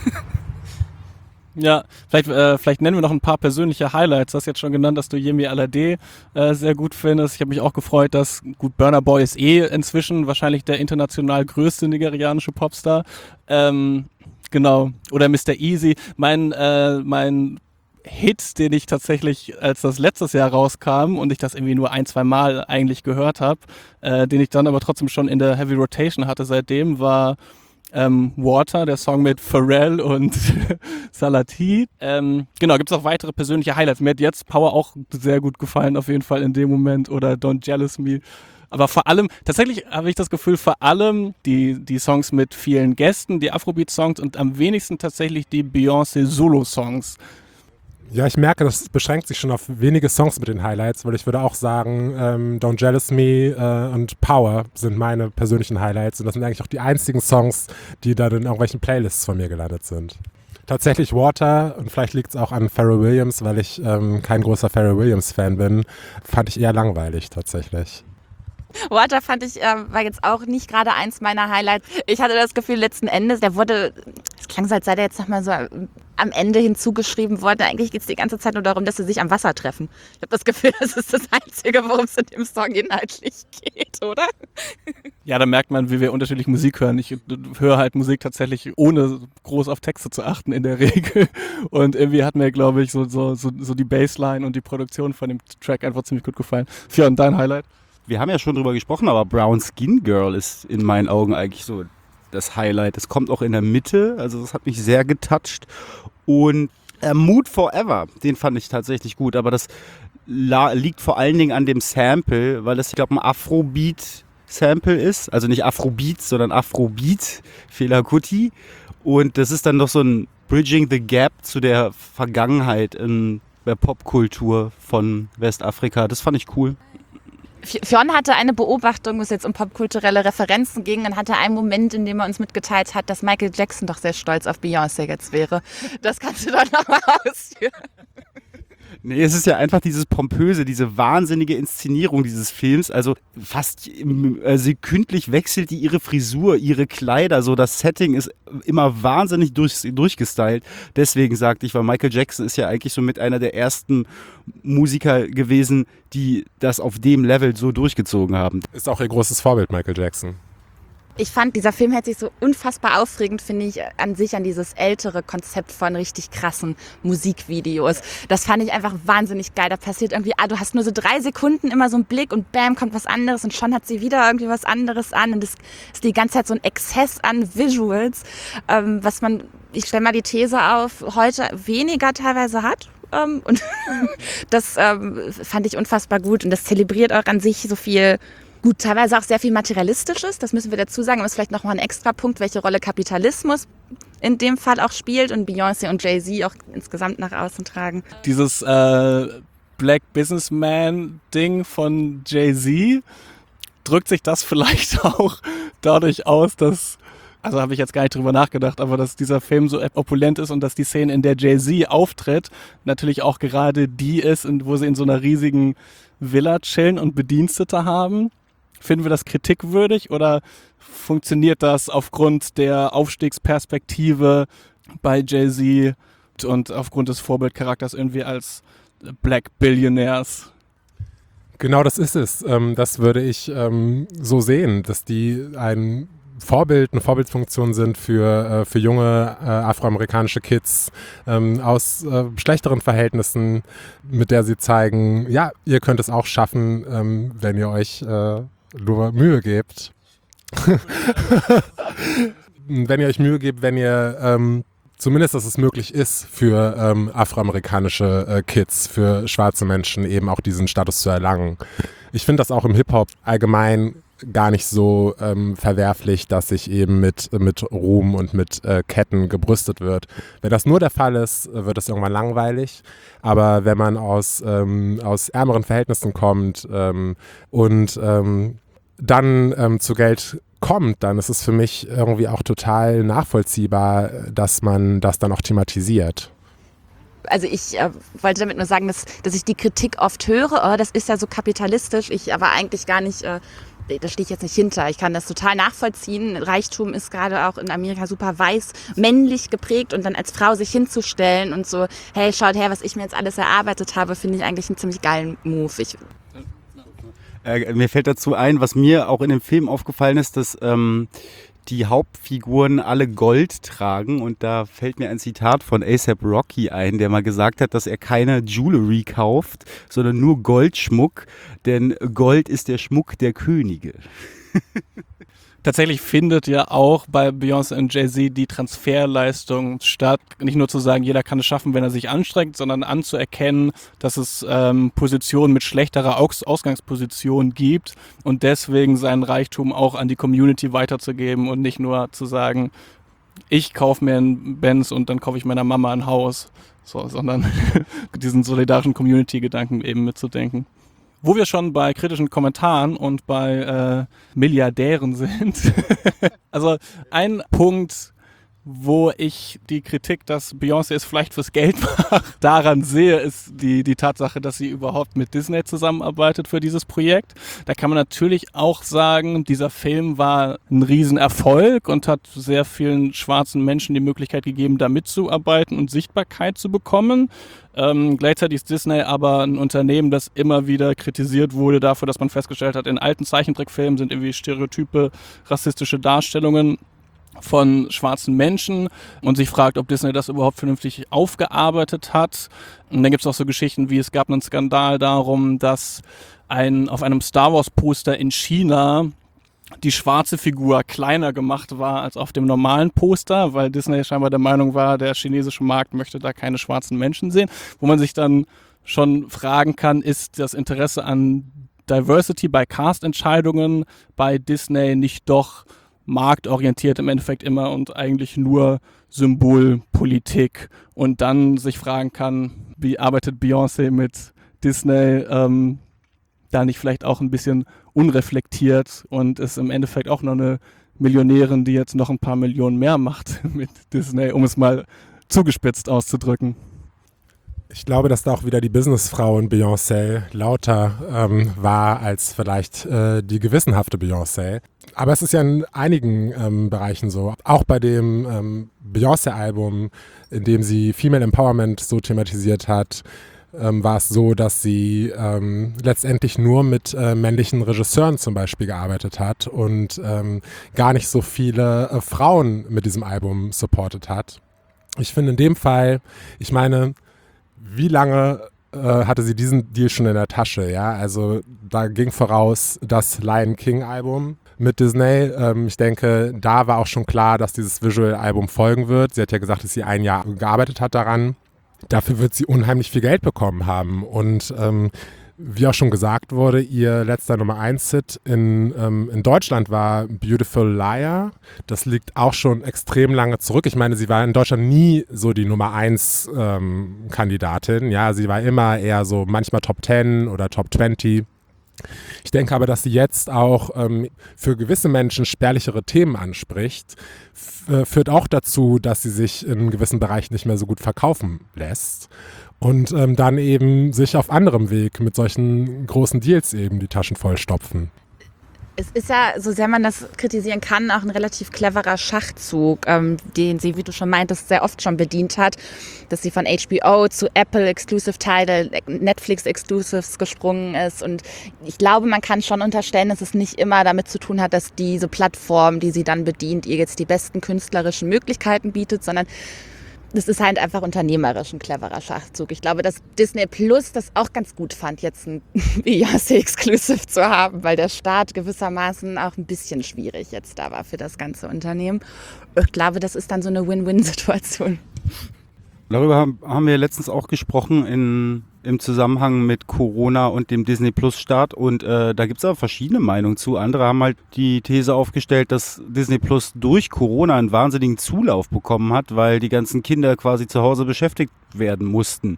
Ja, vielleicht nennen wir noch ein paar persönliche Highlights. Du hast jetzt schon genannt, dass du Yemi Alade sehr gut findest. Ich habe mich auch gefreut, dass, gut, Burna Boy ist inzwischen wahrscheinlich der international größte nigerianische Popstar. Genau. Oder Mr. Easy. Mein Hit, den ich tatsächlich, als das letztes Jahr rauskam und ich das irgendwie nur 1-2 Mal eigentlich gehört habe, den ich dann aber trotzdem schon in der Heavy Rotation hatte seitdem, war Water, der Song mit Pharrell und Salati. Genau, gibt es auch weitere persönliche Highlights. Mir hat jetzt Power auch sehr gut gefallen, auf jeden Fall in dem Moment. Oder Don't Jealous Me. Aber vor allem, tatsächlich habe ich das Gefühl, vor allem die Songs mit vielen Gästen, die Afrobeat-Songs und am wenigsten tatsächlich die Beyoncé-Solo-Songs. Ja, ich merke, das beschränkt sich schon auf wenige Songs mit den Highlights, weil ich würde auch sagen, Don't Jealous Me und Power sind meine persönlichen Highlights und das sind eigentlich auch die einzigen Songs, die dann in irgendwelchen Playlists von mir gelandet sind. Tatsächlich Water, und vielleicht liegt es auch an Pharrell Williams, weil ich kein großer Pharrell Williams-Fan bin, fand ich eher langweilig tatsächlich. Water fand ich, war jetzt auch nicht gerade eins meiner Highlights. Ich hatte das Gefühl, letzten Endes, es klang so, als sei der jetzt nochmal so am Ende hinzugeschrieben worden. Eigentlich geht es die ganze Zeit nur darum, dass sie sich am Wasser treffen. Ich habe das Gefühl, das ist das Einzige, worum es in dem Song inhaltlich geht, oder? Ja, da merkt man, wie wir unterschiedlich Musik hören. Ich höre halt Musik tatsächlich ohne groß auf Texte zu achten in der Regel. Und irgendwie hat mir, glaube ich, so die Bassline und die Produktion von dem Track einfach ziemlich gut gefallen. Fia, und dein Highlight? Wir haben ja schon drüber gesprochen, aber Brown Skin Girl ist in meinen Augen eigentlich so das Highlight. Es kommt auch in der Mitte, also das hat mich sehr getoucht. Und Mood Forever, den fand ich tatsächlich gut, aber das liegt vor allen Dingen an dem Sample, weil das, ich glaube, ein Afrobeat-Sample ist. Also nicht Afrobeat, sondern Afrobeat, Fela Kuti. Und das ist dann doch so ein Bridging the Gap zu der Vergangenheit in der Popkultur von Westafrika. Das fand ich cool. Fionn hatte eine Beobachtung, wo es jetzt um popkulturelle Referenzen ging, und hatte einen Moment, in dem er uns mitgeteilt hat, dass Michael Jackson doch sehr stolz auf Beyoncé jetzt wäre. Das kannst du doch nochmal ausführen. Nee, es ist ja einfach dieses Pompöse, diese wahnsinnige Inszenierung dieses Films. Also fast sekündlich wechselt die ihre Frisur, ihre Kleider. So, das Setting ist immer wahnsinnig durchgestylt. Deswegen sagte ich, weil Michael Jackson ist ja eigentlich so mit einer der ersten Musiker gewesen, die das auf dem Level so durchgezogen haben. Ist auch ihr großes Vorbild, Michael Jackson. Ich fand, dieser Film hält sich so unfassbar aufregend, finde ich, an sich an dieses ältere Konzept von richtig krassen Musikvideos. Das fand ich einfach wahnsinnig geil. Da passiert irgendwie, du hast nur so 3 Sekunden immer so einen Blick und bam, kommt was anderes und schon hat sie wieder irgendwie was anderes an. Und das ist die ganze Zeit so ein Exzess an Visuals, was man, ich stelle mal die These auf, heute weniger teilweise hat. Und das fand ich unfassbar gut. Und das zelebriert auch an sich so viel. Gut, teilweise auch sehr viel Materialistisches, das müssen wir dazu sagen, aber es ist vielleicht nochmal ein extra Punkt, welche Rolle Kapitalismus in dem Fall auch spielt und Beyoncé und Jay-Z auch insgesamt nach außen tragen. Dieses Black Businessman-Ding von Jay-Z, drückt sich das vielleicht auch dadurch aus, dass, also habe ich jetzt gar nicht drüber nachgedacht, aber dass dieser Film so opulent ist und dass die Szene, in der Jay-Z auftritt, natürlich auch gerade die ist, wo sie in so einer riesigen Villa chillen und Bedienstete haben. Finden wir das kritikwürdig oder funktioniert das aufgrund der Aufstiegsperspektive bei Jay-Z und aufgrund des Vorbildcharakters irgendwie als Black Billionaires? Genau, das ist es. Das würde ich so sehen, dass die einen eine Vorbildfunktion sind für junge afroamerikanische Kids aus schlechteren Verhältnissen, mit der sie zeigen, ja, ihr könnt es auch schaffen, wenn ihr euch nur Mühe gebt. Wenn ihr euch Mühe gebt, wenn ihr zumindest, dass es möglich ist für afroamerikanische Kids, für schwarze Menschen eben auch diesen Status zu erlangen. Ich finde das auch im Hip-Hop allgemein gar nicht so verwerflich, dass sich eben mit Ruhm und mit Ketten gebrüstet wird. Wenn das nur der Fall ist, wird es irgendwann langweilig. Aber wenn man aus ärmeren Verhältnissen kommt und dann zu Geld kommt, dann ist es für mich irgendwie auch total nachvollziehbar, dass man das dann auch thematisiert. Also ich wollte damit nur sagen, dass ich die Kritik oft höre, das ist ja so kapitalistisch, ich aber eigentlich gar nicht, da stehe ich jetzt nicht hinter. Ich kann das total nachvollziehen. Reichtum ist gerade auch in Amerika super weiß, männlich geprägt und dann als Frau sich hinzustellen und so, hey, schaut her, was ich mir jetzt alles erarbeitet habe, finde ich eigentlich einen ziemlich geilen Move. Mir fällt dazu ein, was mir auch in dem Film aufgefallen ist, dass die Hauptfiguren alle Gold tragen und da fällt mir ein Zitat von A$AP Rocky ein, der mal gesagt hat, dass er keine Jewelry kauft, sondern nur Goldschmuck, denn Gold ist der Schmuck der Könige. Tatsächlich findet ja auch bei Beyoncé und Jay-Z die Transferleistung statt. Nicht nur zu sagen, jeder kann es schaffen, wenn er sich anstrengt, sondern anzuerkennen, dass es Positionen mit schlechterer Ausgangsposition gibt und deswegen seinen Reichtum auch an die Community weiterzugeben und nicht nur zu sagen, ich kaufe mir einen Benz und dann kaufe ich meiner Mama ein Haus, sondern diesen solidarischen Community-Gedanken eben mitzudenken. Wo wir schon bei kritischen Kommentaren und bei Milliardären sind. Also ein Punkt, wo ich die Kritik, dass Beyoncé es vielleicht fürs Geld macht, daran sehe, ist die Tatsache, dass sie überhaupt mit Disney zusammenarbeitet für dieses Projekt. Da kann man natürlich auch sagen, dieser Film war ein Riesenerfolg und hat sehr vielen schwarzen Menschen die Möglichkeit gegeben, da mitzuarbeiten und Sichtbarkeit zu bekommen. Gleichzeitig ist Disney aber ein Unternehmen, das immer wieder kritisiert wurde dafür, dass man festgestellt hat, in alten Zeichentrickfilmen sind irgendwie stereotype rassistische Darstellungen von schwarzen Menschen und sich fragt, ob Disney das überhaupt vernünftig aufgearbeitet hat. Und dann gibt es auch so Geschichten wie, es gab einen Skandal darum, dass auf einem Star Wars Poster in China die schwarze Figur kleiner gemacht war als auf dem normalen Poster, weil Disney scheinbar der Meinung war, der chinesische Markt möchte da keine schwarzen Menschen sehen. Wo man sich dann schon fragen kann, ist das Interesse an Diversity bei Cast-Entscheidungen bei Disney nicht doch marktorientiert im Endeffekt immer und eigentlich nur Symbolpolitik und dann sich fragen kann, wie arbeitet Beyoncé mit Disney, da nicht vielleicht auch ein bisschen unreflektiert und ist im Endeffekt auch noch eine Millionärin, die jetzt noch ein paar Millionen mehr macht mit Disney, um es mal zugespitzt auszudrücken. Ich glaube, dass da auch wieder die Businessfrau in Beyoncé lauter war als vielleicht die gewissenhafte Beyoncé. Aber es ist ja in einigen Bereichen so. Auch bei dem Beyoncé-Album, in dem sie Female Empowerment so thematisiert hat, war es so, dass sie letztendlich nur mit männlichen Regisseuren zum Beispiel gearbeitet hat und gar nicht so viele Frauen mit diesem Album supportet hat. Ich finde in dem Fall, ich meine, wie lange hatte sie diesen Deal schon in der Tasche? Ja, also da ging voraus das Lion King Album mit Disney. Ich denke, da war auch schon klar, dass dieses Visual-Album folgen wird. Sie hat ja gesagt, dass sie 1 Jahr gearbeitet hat daran. Dafür wird sie unheimlich viel Geld bekommen haben. Und wie auch schon gesagt wurde, ihr letzter Nummer 1-Hit in Deutschland war Beautiful Liar. Das liegt auch schon extrem lange zurück. Ich meine, sie war in Deutschland nie so die Nummer 1 Kandidatin. Ja, sie war immer eher so manchmal Top 10 oder Top 20. Ich denke aber, dass sie jetzt auch für gewisse Menschen spärlichere Themen anspricht, führt auch dazu, dass sie sich in gewissen Bereichen nicht mehr so gut verkaufen lässt und dann eben sich auf anderem Weg mit solchen großen Deals eben die Taschen vollstopfen. Es ist ja, so sehr man das kritisieren kann, auch ein relativ cleverer Schachzug, den sie, wie du schon meintest, sehr oft schon bedient hat, dass sie von HBO zu Apple Exclusive Title, Netflix Exclusives gesprungen ist. Und ich glaube, man kann schon unterstellen, dass es nicht immer damit zu tun hat, dass diese Plattform, die sie dann bedient, ihr jetzt die besten künstlerischen Möglichkeiten bietet, sondern das ist halt einfach unternehmerisch ein cleverer Schachzug. Ich glaube, dass Disney Plus das auch ganz gut fand, jetzt ein Beyoncé-Exclusive zu haben, weil der Start gewissermaßen auch ein bisschen schwierig jetzt da war für das ganze Unternehmen. Ich glaube, das ist dann so eine Win-Win-Situation. Darüber haben wir letztens auch gesprochen im Zusammenhang mit Corona und dem Disney Plus Start und da gibt es aber verschiedene Meinungen zu. Andere haben halt die These aufgestellt, dass Disney Plus durch Corona einen wahnsinnigen Zulauf bekommen hat, weil die ganzen Kinder quasi zu Hause beschäftigt werden mussten.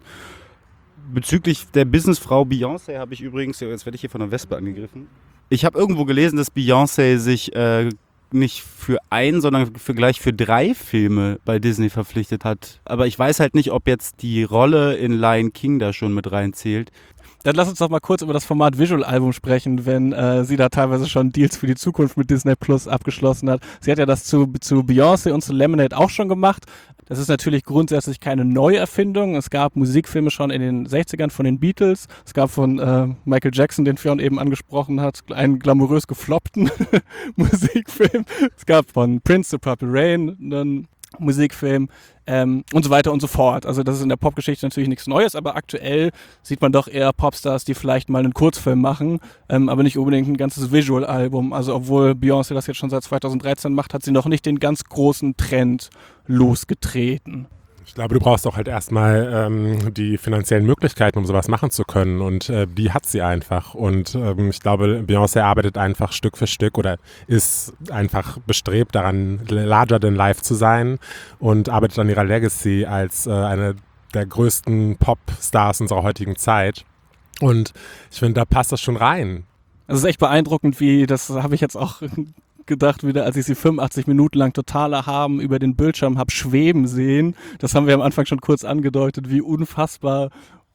Bezüglich der Businessfrau Beyoncé habe ich übrigens, jetzt werde ich hier von einer Wespe angegriffen. Ich habe irgendwo gelesen, dass Beyoncé sich nicht für einen, sondern gleich für 3 Filme bei Disney verpflichtet hat. Aber ich weiß halt nicht, ob jetzt die Rolle in Lion King da schon mit reinzählt. Dann lass uns doch mal kurz über das Format Visual Album sprechen, wenn sie da teilweise schon Deals für die Zukunft mit Disney Plus abgeschlossen hat. Sie hat ja das zu Beyoncé und zu Lemonade auch schon gemacht. Das ist natürlich grundsätzlich keine Neuerfindung. Es gab Musikfilme schon in den 60ern von den Beatles. Es gab von Michael Jackson, den Fionn eben angesprochen hat, einen glamourös gefloppten Musikfilm. Es gab von Prince The Purple Rain einen Musikfilm und so weiter und so fort. Also das ist in der Popgeschichte natürlich nichts Neues, aber aktuell sieht man doch eher Popstars, die vielleicht mal einen Kurzfilm machen, aber nicht unbedingt ein ganzes Visual-Album. Also obwohl Beyoncé das jetzt schon seit 2013 macht, hat sie noch nicht den ganz großen Trend losgetreten. Ich glaube, du brauchst auch halt erstmal die finanziellen Möglichkeiten, um sowas machen zu können und die hat sie einfach und ich glaube, Beyoncé arbeitet einfach Stück für Stück oder ist einfach bestrebt daran, larger than life zu sein und arbeitet an ihrer Legacy als eine der größten Popstars unserer heutigen Zeit und ich finde, da passt das schon rein. Es ist echt beeindruckend, das habe ich jetzt auch gedacht wieder, als ich sie 85 Minuten lang total erhaben über den Bildschirm habe schweben sehen. Das haben wir am Anfang schon kurz angedeutet, wie unfassbar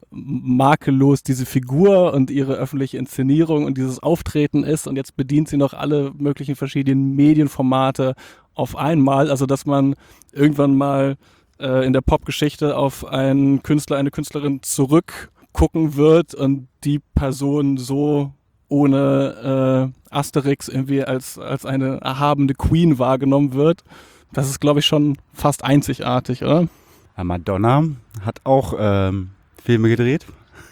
makellos diese Figur und ihre öffentliche Inszenierung und dieses Auftreten ist. Und jetzt bedient sie noch alle möglichen verschiedenen Medienformate auf einmal. Also dass man irgendwann mal in der Popgeschichte auf einen Künstler, eine Künstlerin zurückgucken wird und die Person so ohne Asterix irgendwie als eine erhabene Queen wahrgenommen wird. Das ist, glaube ich, schon fast einzigartig, oder? Ja, Madonna hat auch Filme gedreht.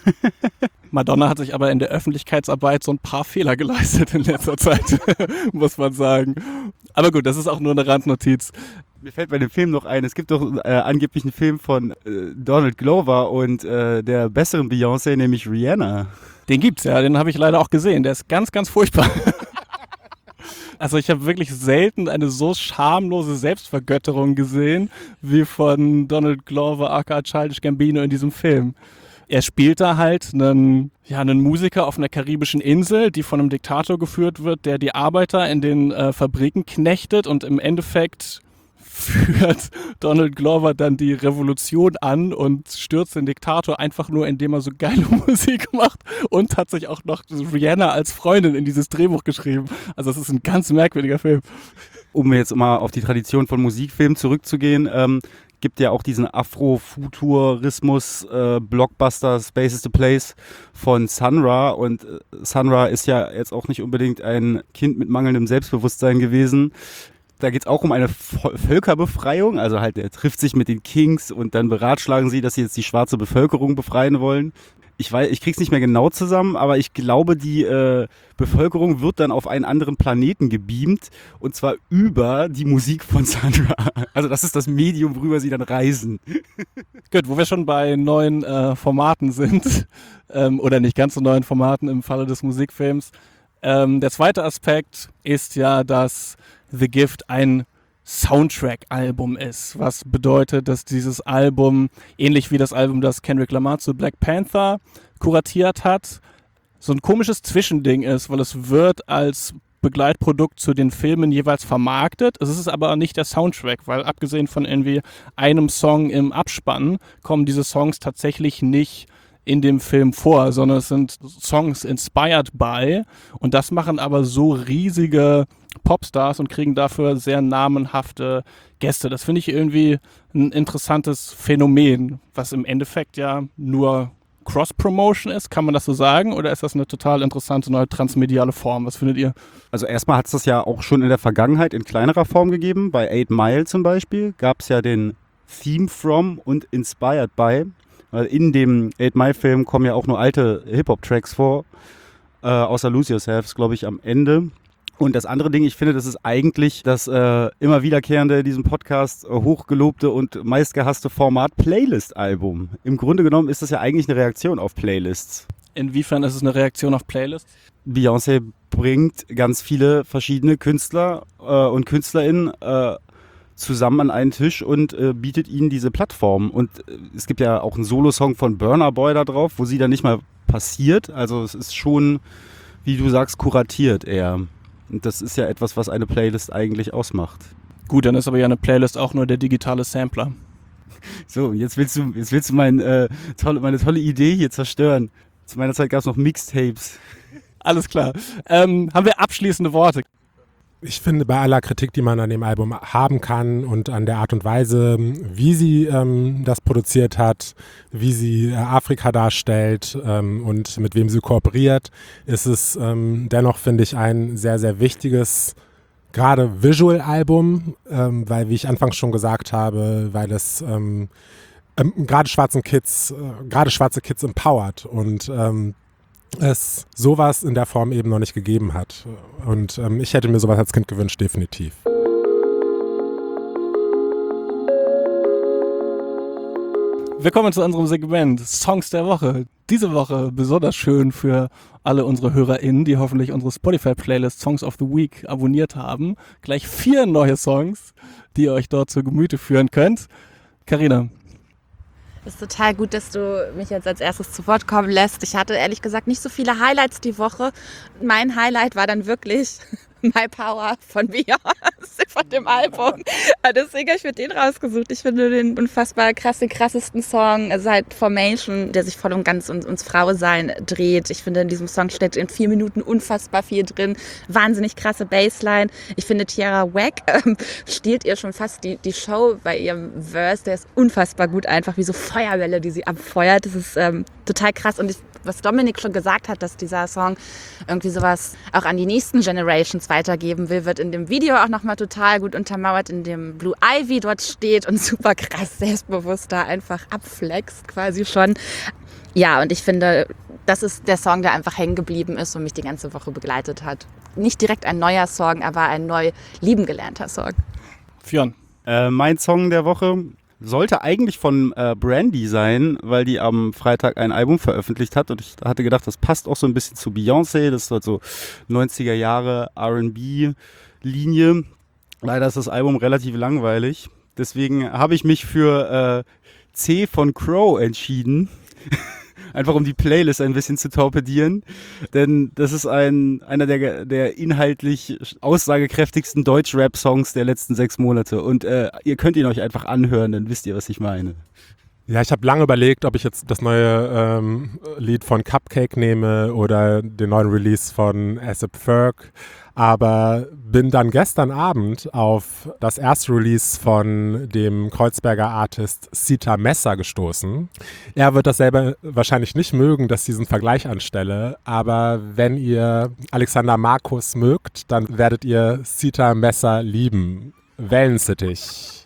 Madonna hat sich aber in der Öffentlichkeitsarbeit so ein paar Fehler geleistet in letzter Zeit, muss man sagen. Aber gut, das ist auch nur eine Randnotiz. Mir fällt bei dem Film noch ein, es gibt doch angeblich einen Film von Donald Glover und der besseren Beyoncé, nämlich Rihanna. Den gibt's ja, den habe ich leider auch gesehen. Der ist ganz, ganz furchtbar. Also ich habe wirklich selten eine so schamlose Selbstvergötterung gesehen wie von Donald Glover aka Childish Gambino in diesem Film. Er spielt da halt einen Musiker auf einer karibischen Insel, die von einem Diktator geführt wird, der die Arbeiter in den Fabriken knechtet und im Endeffekt führt Donald Glover dann die Revolution an und stürzt den Diktator einfach nur, indem er so geile Musik macht und hat sich auch noch Rihanna als Freundin in dieses Drehbuch geschrieben. Also es ist ein ganz merkwürdiger Film. Um jetzt mal auf die Tradition von Musikfilmen zurückzugehen, gibt ja auch diesen Afrofuturismus-Blockbuster Space is the Place von Sun Ra und Sun Ra ist ja jetzt auch nicht unbedingt ein Kind mit mangelndem Selbstbewusstsein gewesen. Da geht es auch um eine Völkerbefreiung, also halt er trifft sich mit den Kings und dann beratschlagen sie, dass sie jetzt die schwarze Bevölkerung befreien wollen. Ich krieg's nicht mehr genau zusammen, aber ich glaube, die Bevölkerung wird dann auf einen anderen Planeten gebeamt und zwar über die Musik von Sun Ra. Also das ist das Medium, worüber sie dann reisen. Gut, wo wir schon bei neuen Formaten sind, oder nicht ganz so neuen Formaten im Falle des Musikfilms. Der zweite Aspekt ist ja, dass The Gift ein Soundtrack-Album ist, was bedeutet, dass dieses Album, ähnlich wie das Album, das Kendrick Lamar zu Black Panther kuratiert hat, so ein komisches Zwischending ist, weil es wird als Begleitprodukt zu den Filmen jeweils vermarktet. Es ist aber nicht der Soundtrack, weil abgesehen von irgendwie einem Song im Abspann kommen diese Songs tatsächlich nicht in dem Film vor, sondern es sind Songs inspired by und das machen aber so riesige Popstars und kriegen dafür sehr namenhafte Gäste. Das finde ich irgendwie ein interessantes Phänomen, was im Endeffekt ja nur Cross-Promotion ist, kann man das so sagen? Oder ist das eine total interessante neue transmediale Form? Was findet ihr? Also erstmal hat es das ja auch schon in der Vergangenheit in kleinerer Form gegeben. Bei 8 Mile zum Beispiel gab es ja den Theme From und Inspired By. In dem 8 Mile Film kommen ja auch nur alte Hip-Hop-Tracks vor. Außer Lose Yourself ist, glaube ich, am Ende. Und das andere Ding, ich finde, das ist eigentlich das immer wiederkehrende in diesem Podcast hochgelobte und meistgehasste Format Playlist-Album. Im Grunde genommen ist das ja eigentlich eine Reaktion auf Playlists. Inwiefern ist es eine Reaktion auf Playlists? Beyoncé bringt ganz viele verschiedene Künstler und KünstlerInnen zusammen an einen Tisch und bietet ihnen diese Plattform. Und es gibt ja auch einen Solo-Song von Burna Boy da drauf, wo sie dann nicht mal passiert. Also es ist schon, wie du sagst, kuratiert eher. Und das ist ja etwas, was eine Playlist eigentlich ausmacht. Gut, dann ist aber ja eine Playlist auch nur der digitale Sampler. So, jetzt willst du meine tolle Idee hier zerstören. Zu meiner Zeit gab es noch Mixtapes. Alles klar. Haben wir abschließende Worte? Ich finde, bei aller Kritik, die man an dem Album haben kann und an der Art und Weise, wie sie das produziert hat, wie sie Afrika darstellt und mit wem sie kooperiert, ist es dennoch, finde ich, ein sehr, sehr wichtiges, gerade Visual-Album, weil, wie ich anfangs schon gesagt habe, weil es gerade schwarze Kids empowert und es sowas in der Form eben noch nicht gegeben hat. Und ich hätte mir sowas als Kind gewünscht, definitiv. Wir kommen zu unserem Segment Songs der Woche. Diese Woche besonders schön für alle unsere HörerInnen, die hoffentlich unsere Spotify-Playlist Songs of the Week abonniert haben. Gleich 4 neue Songs, die ihr euch dort zu Gemüte führen könnt. Carina. Das ist total gut, dass du mich jetzt als erstes zu Wort kommen lässt. Ich hatte ehrlich gesagt nicht so viele Highlights die Woche. Mein Highlight war dann wirklich My Power von Beyoncé von dem Album. Deswegen habe ich mir den rausgesucht. Ich finde den unfassbar krassesten Song seit Formation, der sich voll und ganz ums Frausein dreht. Ich finde, in diesem Song steckt in 4 Minuten unfassbar viel drin. Wahnsinnig krasse Bassline. Ich finde, Tierra Whack stiehlt ihr schon fast die Show bei ihrem Verse. Der ist unfassbar gut, einfach wie so Feuerwelle, die sie abfeuert. Das ist total krass. Und was Dominik schon gesagt hat, dass dieser Song irgendwie sowas auch an die nächsten Generations weitergeben will, wird in dem Video auch nochmal total gut untermauert, in dem Blue Ivy dort steht und super krass selbstbewusst da einfach abflext quasi schon. Ja, und ich finde, das ist der Song, der einfach hängen geblieben ist und mich die ganze Woche begleitet hat. Nicht direkt ein neuer Song, aber ein neu lieben gelernter Song. Fionn. Mein Song der Woche sollte eigentlich von Brandy sein, weil die am Freitag ein Album veröffentlicht hat und ich hatte gedacht, das passt auch so ein bisschen zu Beyoncé, das ist halt so 90er Jahre R&B-Linie. Leider ist das Album relativ langweilig, deswegen habe ich mich für C von Crow entschieden, einfach um die Playlist ein bisschen zu torpedieren, denn das ist einer der inhaltlich aussagekräftigsten Deutsch-Rap-Songs der letzten 6 Monate und ihr könnt ihn euch einfach anhören, dann wisst ihr, was ich meine. Ja, ich habe lange überlegt, ob ich jetzt das neue Lied von Cupcake nehme oder den neuen Release von A$AP Ferg, aber bin dann gestern Abend auf das erste Release von dem Kreuzberger Artist Sita Messa gestoßen. Er wird das selber wahrscheinlich nicht mögen, dass ich diesen Vergleich anstelle, aber wenn ihr Alexander Markus mögt, dann werdet ihr Sita Messa lieben. Wellensittich.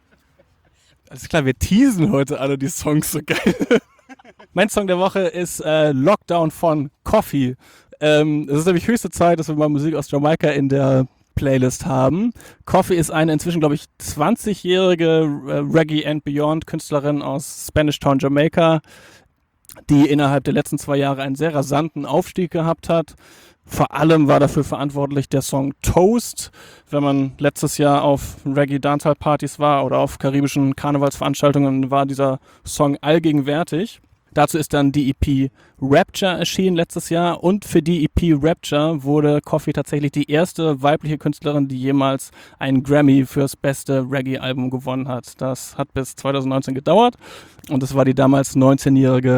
Alles klar, wir teasen heute alle die Songs so geil. Mein Song der Woche ist Lockdown von Coffee. Es ist nämlich höchste Zeit, dass wir mal Musik aus Jamaika in der Playlist haben. Coffee ist eine inzwischen, glaube ich, 20-jährige Reggae and Beyond Künstlerin aus Spanish Town, Jamaika, die innerhalb der letzten 2 Jahre einen sehr rasanten Aufstieg gehabt hat. Vor allem war dafür verantwortlich der Song Toast. Wenn man letztes Jahr auf Reggae-Dancehall-Partys war oder auf karibischen Karnevalsveranstaltungen, war dieser Song allgegenwärtig. Dazu ist dann die EP Rapture erschienen letztes Jahr und für die EP Rapture wurde Coffee tatsächlich die erste weibliche Künstlerin, die jemals einen Grammy fürs beste Reggae-Album gewonnen hat. Das hat bis 2019 gedauert und es war die damals 19-jährige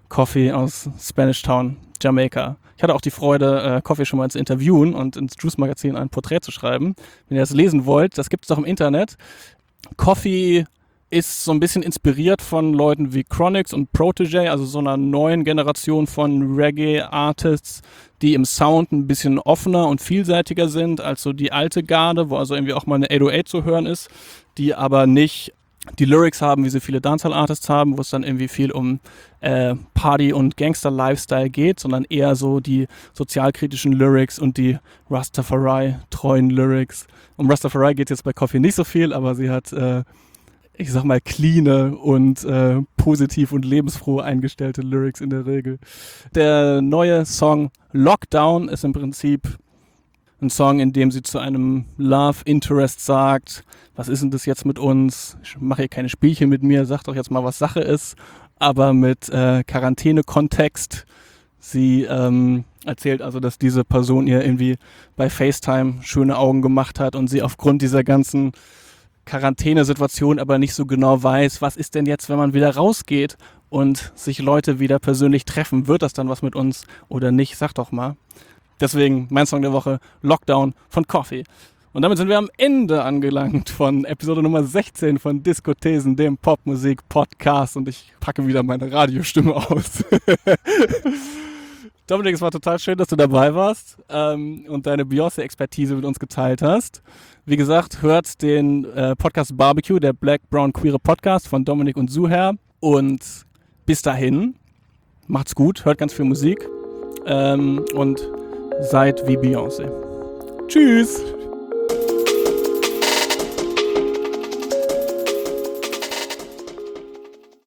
Coffee aus Spanish Town, Jamaika. Ich hatte auch die Freude, Coffee schon mal zu interviewen und ins Juice-Magazin ein Porträt zu schreiben. Wenn ihr das lesen wollt, das gibt es doch im Internet. Coffee ist so ein bisschen inspiriert von Leuten wie Chronixx und Protégé, also so einer neuen Generation von Reggae-Artists, die im Sound ein bisschen offener und vielseitiger sind als so die alte Garde, wo also irgendwie auch mal eine 808 zu hören ist, die aber nicht die Lyrics haben, wie sie viele Dancehall-Artists haben, wo es dann irgendwie viel um Party- und Gangster-Lifestyle geht, sondern eher so die sozialkritischen Lyrics und die Rastafari-treuen Lyrics. Um Rastafari geht jetzt bei Coffee nicht so viel, aber sie hat ich sag mal, cleane und positiv und lebensfroh eingestellte Lyrics in der Regel. Der neue Song Lockdown ist im Prinzip ein Song, in dem sie zu einem Love Interest sagt, was ist denn das jetzt mit uns? Ich mache hier keine Spielchen mit mir, sag doch jetzt mal, was Sache ist, aber mit Quarantäne-Kontext. Sie erzählt also, dass diese Person ihr irgendwie bei FaceTime schöne Augen gemacht hat und sie aufgrund dieser ganzen Quarantänesituation aber nicht so genau weiß, was ist denn jetzt, wenn man wieder rausgeht und sich Leute wieder persönlich treffen, wird das dann was mit uns oder nicht? Sag doch mal. Deswegen mein Song der Woche, Lockdown von Coffee. Und damit sind wir am Ende angelangt von Episode Nummer 16 von Diskothesen, dem Popmusik-Podcast, und ich packe wieder meine Radiostimme aus. Dominik, es war total schön, dass du dabei warst und deine Beyoncé-Expertise mit uns geteilt hast. Wie gesagt, hört den Podcast Barbecue, der Black, Brown, Queere Podcast von Dominik und Suher. Und bis dahin, macht's gut, hört ganz viel Musik und seid wie Beyoncé. Tschüss!